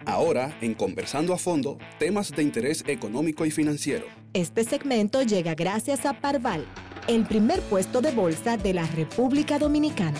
Ahora, en Conversando a Fondo, temas de interés económico y financiero. Este segmento llega gracias a Parval, el primer puesto de bolsa de la República Dominicana.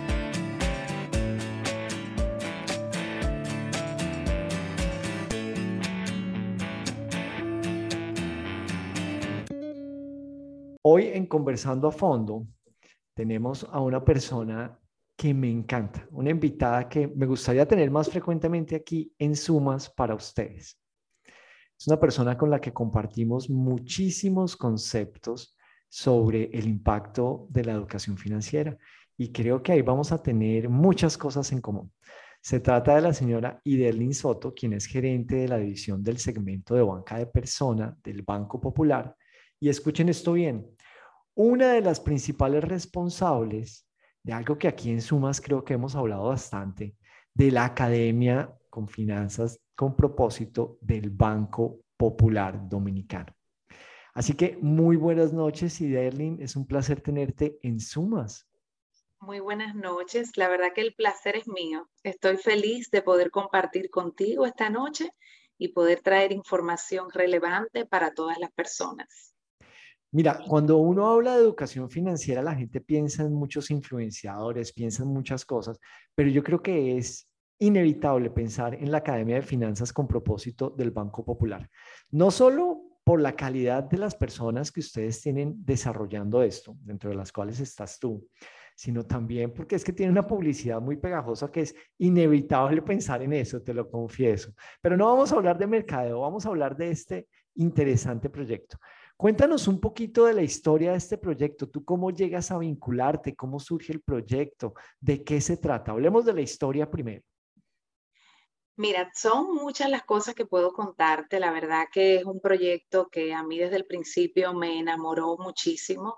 Hoy en Conversando a Fondo tenemos a una persona que me encanta, una invitada que me gustaría tener más frecuentemente aquí en Sumas para ustedes. Es una persona con la que compartimos muchísimos conceptos sobre el impacto de la educación financiera y creo que ahí vamos a tener muchas cosas en común. Se trata de la señora Idelin Soto, quien es gerente de la división del segmento de banca de persona del Banco Popular. Y escuchen esto bien, una de las principales responsables de algo que aquí en Sumas creo que hemos hablado bastante, de la Academia con Finanzas con Propósito del Banco Popular Dominicano. Así que muy buenas noches, Idelin, es un placer tenerte en Sumas. Muy buenas noches, la verdad que el placer es mío. Estoy feliz de poder compartir contigo esta noche y poder traer información relevante para todas las personas. Mira, cuando uno habla de educación financiera, la gente piensa en muchos influenciadores, piensa en muchas cosas, pero yo creo que es inevitable pensar en la Academia de Finanzas con Propósito del Banco Popular. No solo por la calidad de las personas que ustedes tienen desarrollando esto, dentro de las cuales estás tú, sino también porque es que tiene una publicidad muy pegajosa que es inevitable pensar en eso, te lo confieso. Pero no vamos a hablar de mercadeo, vamos a hablar de este interesante proyecto. Cuéntanos un poquito de la historia de este proyecto. ¿Tú cómo llegas a vincularte? ¿Cómo surge el proyecto? ¿De qué se trata? Hablemos de la historia primero. Mira, son muchas las cosas que puedo contarte. La verdad que es un proyecto que a mí desde el principio me enamoró muchísimo.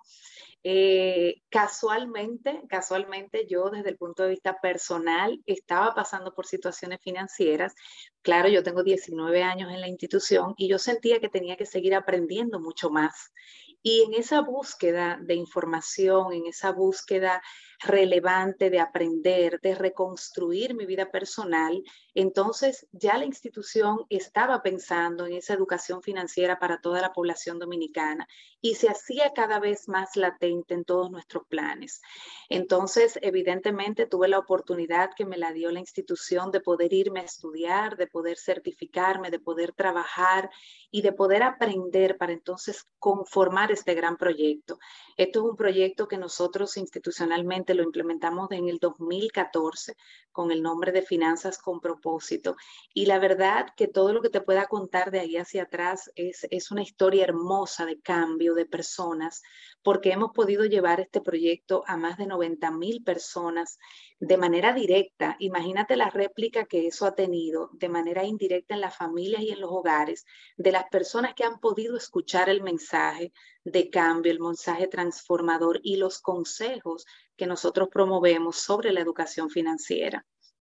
Casualmente yo desde el punto de vista personal estaba pasando por situaciones financieras. Claro, yo tengo 19 años en la institución y yo sentía que tenía que seguir aprendiendo mucho más. Y en esa búsqueda de información, en esa búsqueda relevante de aprender, de reconstruir mi vida personal, entonces ya la institución estaba pensando en esa educación financiera para toda la población dominicana y se hacía cada vez más latente en todos nuestros planes. Entonces, evidentemente, tuve la oportunidad que me la dio la institución de poder irme a estudiar, de poder certificarme, de poder trabajar y de poder aprender para entonces conformar este gran proyecto. Esto es un proyecto que nosotros institucionalmente lo implementamos en el 2014 con el nombre de Finanzas con Propósito. Y la verdad que todo lo que te pueda contar de ahí hacia atrás es una historia hermosa de cambio de personas, porque hemos podido llevar este proyecto a más de 90,000 personas de manera directa. Imagínate la réplica que eso ha tenido de manera indirecta en las familias y en los hogares de las personas que han podido escuchar el mensaje de cambio, el mensaje transformador y los consejos que nosotros promovemos sobre la educación financiera.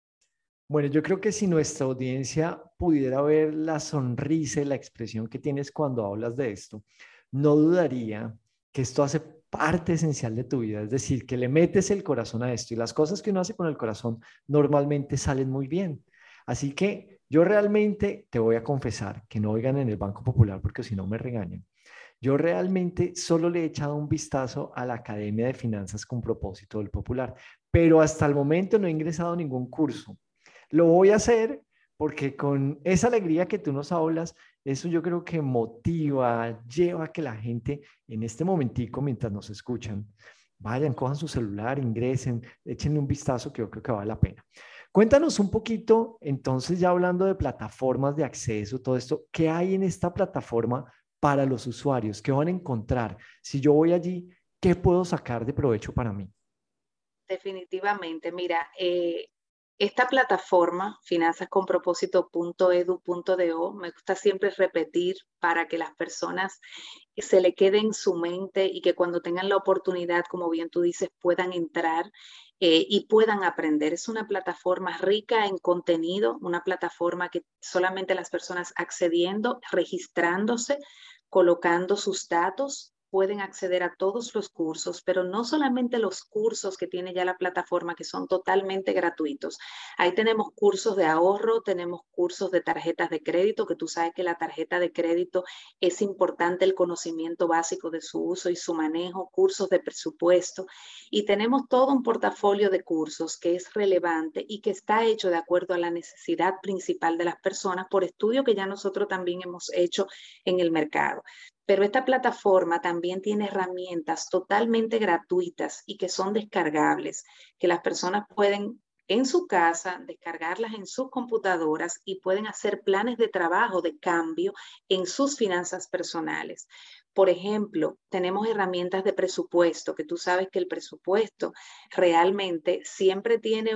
Bueno, yo creo que si nuestra audiencia pudiera ver la sonrisa y la expresión que tienes cuando hablas de esto, no dudaría que esto hace parte esencial de tu vida, es decir, que le metes el corazón a esto y las cosas que uno hace con el corazón normalmente salen muy bien. Así que yo realmente te voy a confesar que no oigan en el Banco Popular porque si no me regañan. Yo realmente solo le he echado un vistazo a la Academia de Finanzas con Propósito del Popular, pero hasta el momento no he ingresado a ningún curso. Lo voy a hacer porque con esa alegría que tú nos hablas, eso yo creo que motiva, lleva a que la gente en este momentico, mientras nos escuchan, vayan, cojan su celular, ingresen, échenle un vistazo que yo creo que vale la pena. Cuéntanos un poquito, entonces, ya hablando de plataformas de acceso, todo esto, ¿qué hay en esta plataforma para los usuarios? ¿Qué van a encontrar? Si yo voy allí, ¿qué puedo sacar de provecho para mí? Definitivamente, mira, esta plataforma, finanzasconpropósito.edu.do, me gusta siempre repetir para que las personas se le quede en su mente y que cuando tengan la oportunidad, como bien tú dices, puedan entrar y puedan aprender. Es una plataforma rica en contenido, una plataforma que solamente las personas accediendo, registrándose, colocando sus datos, pueden acceder a todos los cursos, pero no solamente los cursos que tiene ya la plataforma, que son totalmente gratuitos. Ahí tenemos cursos de ahorro, tenemos cursos de tarjetas de crédito, que tú sabes que la tarjeta de crédito es importante el conocimiento básico de su uso y su manejo, cursos de presupuesto, y tenemos todo un portafolio de cursos que es relevante y que está hecho de acuerdo a la necesidad principal de las personas por estudios que ya nosotros también hemos hecho en el mercado. Pero esta plataforma también tiene herramientas totalmente gratuitas y que son descargables, que las personas pueden en su casa descargarlas en sus computadoras y pueden hacer planes de trabajo de cambio en sus finanzas personales. Por ejemplo, tenemos herramientas de presupuesto, que tú sabes que el presupuesto realmente siempre tiene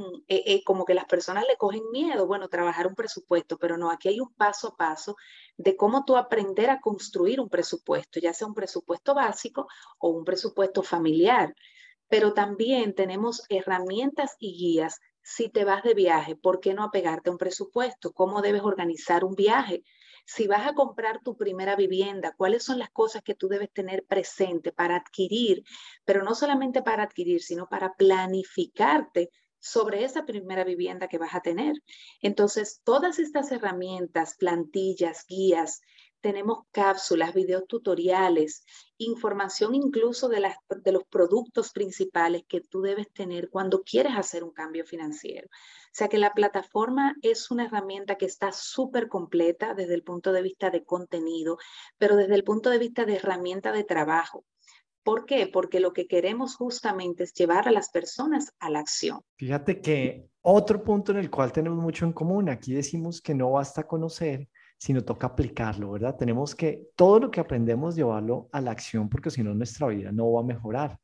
como que las personas le cogen miedo, bueno, trabajar un presupuesto, pero no, aquí hay un paso a paso de cómo tú aprender a construir un presupuesto, ya sea un presupuesto básico o un presupuesto familiar. Pero también tenemos herramientas y guías. Si te vas de viaje, ¿por qué no apegarte a un presupuesto? ¿Cómo debes organizar un viaje? Si vas a comprar tu primera vivienda, ¿cuáles son las cosas que tú debes tener presente para adquirir? Pero no solamente para adquirir, sino para planificarte sobre esa primera vivienda que vas a tener. Entonces, todas estas herramientas, plantillas, guías, tenemos cápsulas, videos tutoriales, información incluso de los productos principales que tú debes tener cuando quieres hacer un cambio financiero. O sea que la plataforma es una herramienta que está súper completa desde el punto de vista de contenido, pero desde el punto de vista de herramienta de trabajo. ¿Por qué? Porque lo que queremos justamente es llevar a las personas a la acción. Fíjate que otro punto en el cual tenemos mucho en común, aquí decimos que no basta conocer, sino toca aplicarlo, ¿verdad? Tenemos que todo lo que aprendemos llevarlo a la acción, porque si no nuestra vida no va a mejorar.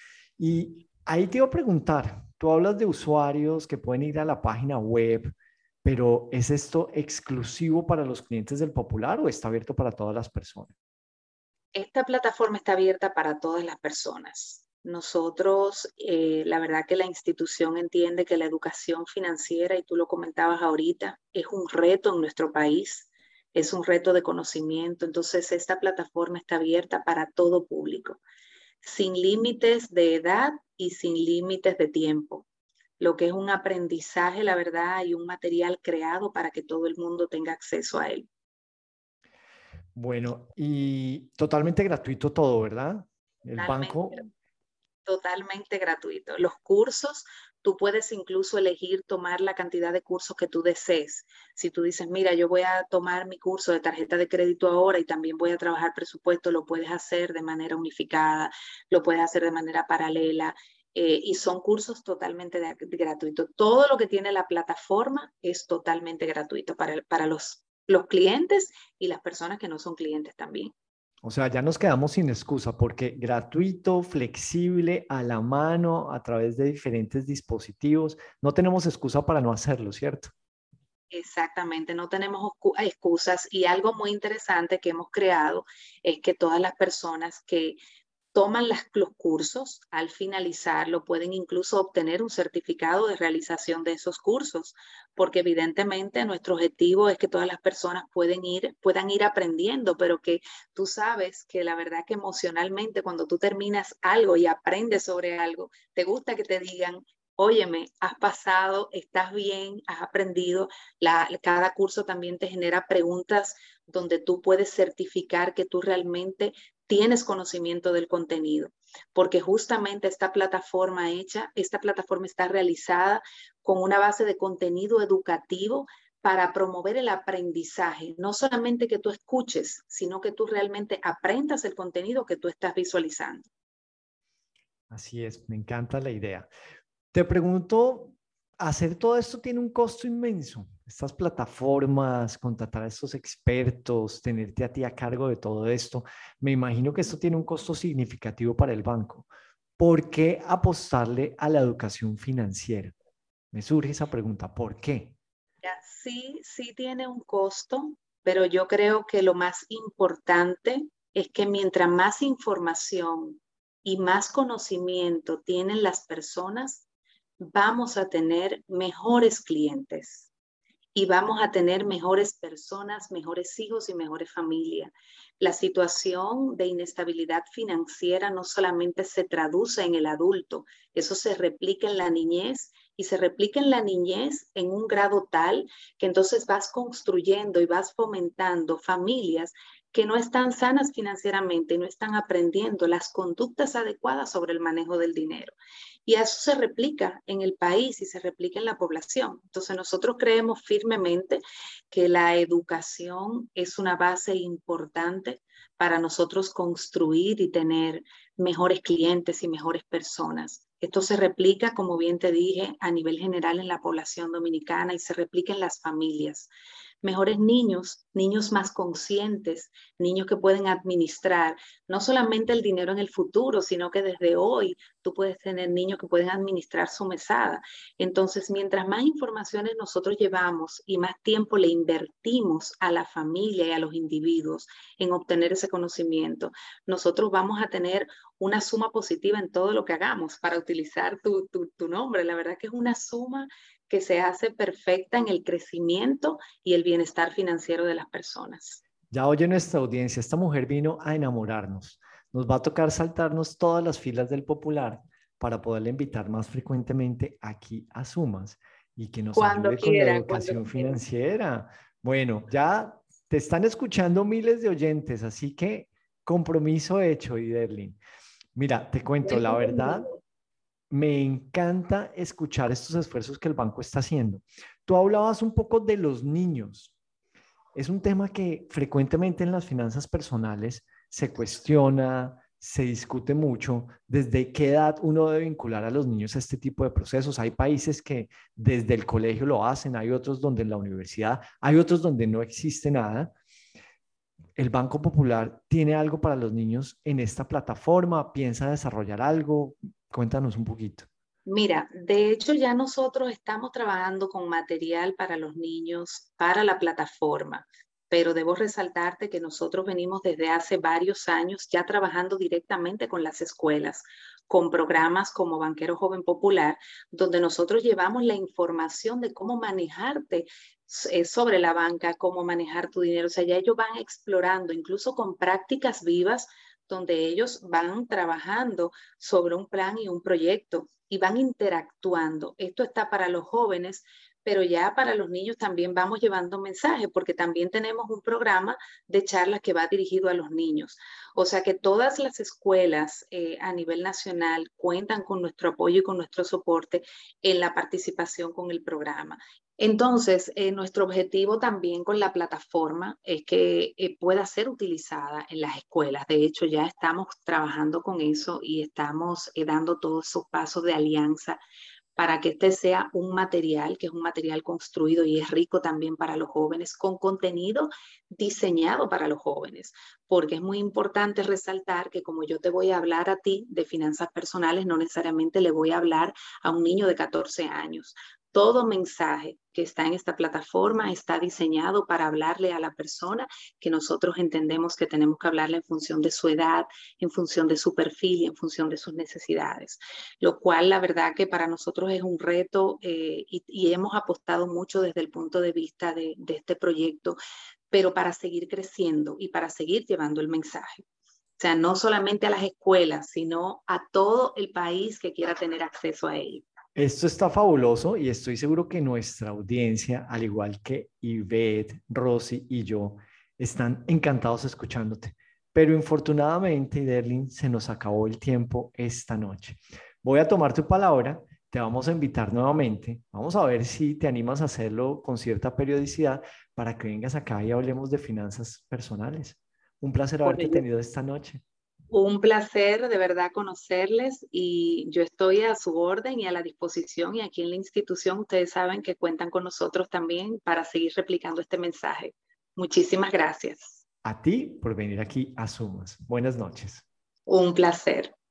Y ahí te iba a preguntar, tú hablas de usuarios que pueden ir a la página web, pero ¿es esto exclusivo para los clientes del Popular o está abierto para todas las personas? Esta plataforma está abierta para todas las personas. Nosotros, la verdad que la institución entiende que la educación financiera, y tú lo comentabas ahorita, es un reto en nuestro país, es un reto de conocimiento. Entonces, esta plataforma está abierta para todo público, sin límites de edad y sin límites de tiempo. Lo que es un aprendizaje, la verdad, y un material creado para que todo el mundo tenga acceso a él. Bueno, y totalmente gratuito todo, ¿verdad? El Totalmente. banco, Totalmente gratuito. Los cursos, tú puedes incluso elegir tomar la cantidad de cursos que tú desees. Si tú dices, mira, yo voy a tomar mi curso de tarjeta de crédito ahora y también voy a trabajar presupuesto, lo puedes hacer de manera unificada, lo puedes hacer de manera paralela. Y son cursos totalmente gratuitos. Todo lo que tiene la plataforma es totalmente gratuito para los clientes y las personas que no son clientes también. o sea, ya nos quedamos sin excusa porque gratuito, flexible, a la mano, a través de diferentes dispositivos, no tenemos excusa para no hacerlo, ¿cierto? Exactamente, no tenemos excusas, y algo muy interesante que hemos creado es que todas las personas que toman los cursos, al finalizarlo, pueden incluso obtener un certificado de realización de esos cursos, porque evidentemente nuestro objetivo es que todas las personas puedan ir aprendiendo, pero que tú sabes que la verdad que emocionalmente cuando tú terminas algo y aprendes sobre algo, te gusta que te digan: óyeme, has pasado, estás bien, has aprendido. Cada curso también te genera preguntas donde tú puedes certificar que tú realmente tienes conocimiento del contenido, porque justamente esta plataforma está realizada con una base de contenido educativo para promover el aprendizaje, no solamente que tú escuches, sino que tú realmente aprendas el contenido que tú estás visualizando. Así es, me encanta la idea. Te pregunto, ¿hacer todo esto tiene un costo inmenso? Estas plataformas, contratar a estos expertos, tenerte a ti a cargo de todo esto, me imagino que esto tiene un costo significativo para el banco. ¿Por qué apostarle a la educación financiera? Me surge esa pregunta, ¿por qué? Ya, sí, sí tiene un costo, pero yo creo que lo más importante es que mientras más información y más conocimiento tienen las personas, vamos a tener mejores clientes. y vamos a tener mejores personas, mejores hijos y mejores familias. La situación de inestabilidad financiera no solamente se traduce en el adulto, eso se replica en la niñez y se replica en la niñez en un grado tal que entonces vas construyendo y vas fomentando familias que no están sanas financieramente y no están aprendiendo las conductas adecuadas sobre el manejo del dinero. Y eso se replica en el país y se replica en la población. Entonces nosotros creemos firmemente que la educación es una base importante para nosotros construir y tener mejores clientes y mejores personas. Esto se replica, como bien te dije, a nivel general en la población dominicana y se replica en las familias. Mejores niños, niños más conscientes, niños que pueden administrar no solamente el dinero en el futuro, sino que desde hoy tú puedes tener niños que pueden administrar su mesada. Entonces, mientras más informaciones nosotros llevamos y más tiempo le invertimos a la familia y a los individuos en obtener ese conocimiento, nosotros vamos a tener una suma positiva en todo lo que hagamos, para utilizar tu nombre. La verdad que es una suma que se hace perfecta en el crecimiento y el bienestar financiero de las personas. Ya oye nuestra audiencia, esta mujer vino a enamorarnos. Nos va a tocar saltarnos todas las filas del Popular para poderle invitar más frecuentemente aquí a Sumas y que nos Cuando ayude con la quieran, cuando educación quieran. financiera. Bueno, ya te están escuchando miles de oyentes, así que compromiso hecho, Iderlin. Mira, te cuento, la verdad, me encanta escuchar estos esfuerzos que el banco está haciendo. Tú hablabas un poco de los niños. Es un tema que frecuentemente en las finanzas personales se cuestiona, se discute mucho. ¿Desde qué edad uno debe vincular a los niños a este tipo de procesos? Hay países que desde el colegio lo hacen, hay otros donde en la universidad, hay otros donde no existe nada. ¿El Banco Popular tiene algo para los niños en esta plataforma? ¿Piensa desarrollar algo? Cuéntanos un poquito. Mira, de hecho ya nosotros estamos trabajando con material para los niños, para la plataforma, pero debo resaltarte que nosotros venimos desde hace varios años ya trabajando directamente con las escuelas, con programas como Banquero Joven Popular, donde nosotros llevamos la información de cómo manejarte sobre la banca, cómo manejar tu dinero. O sea, ya ellos van explorando, incluso con prácticas vivas, donde ellos van trabajando sobre un plan y un proyecto y van interactuando. Esto está para los jóvenes, pero ya para los niños también vamos llevando mensajes, porque también tenemos un programa de charlas que va dirigido a los niños. O sea que todas las escuelas a nivel nacional cuentan con nuestro apoyo y con nuestro soporte en la participación con el programa. Entonces, nuestro objetivo también con la plataforma es que pueda ser utilizada en las escuelas. De hecho, ya estamos trabajando con eso y estamos dando todos esos pasos de alianza para que este sea un material, que es un material construido y es rico también para los jóvenes, con contenido diseñado para los jóvenes, porque es muy importante resaltar que como yo te voy a hablar a ti de finanzas personales, no necesariamente le voy a hablar a un niño de 14 años. Todo mensaje que está en esta plataforma está diseñado para hablarle a la persona que nosotros entendemos que tenemos que hablarle en función de su edad, en función de su perfil y en función de sus necesidades. Lo cual la verdad que para nosotros es un reto y hemos apostado mucho desde el punto de vista de este proyecto, pero para seguir creciendo y para seguir llevando el mensaje. O sea, no solamente a las escuelas, sino a todo el país que quiera tener acceso a ello. Esto está fabuloso y estoy seguro que nuestra audiencia, al igual que Ivette, Rosy y yo, están encantados escuchándote. Pero infortunadamente, Iderlin, se nos acabó el tiempo esta noche. Voy a tomar tu palabra, te vamos a invitar nuevamente. Vamos a ver si te animas a hacerlo con cierta periodicidad para que vengas acá y hablemos de finanzas personales. Un placer haberte tenido esta noche. Un placer de verdad conocerles y yo estoy a su orden y a la disposición y aquí en la institución ustedes saben que cuentan con nosotros también para seguir replicando este mensaje. Muchísimas gracias. A ti por venir aquí a Sumas. Buenas noches. Un placer.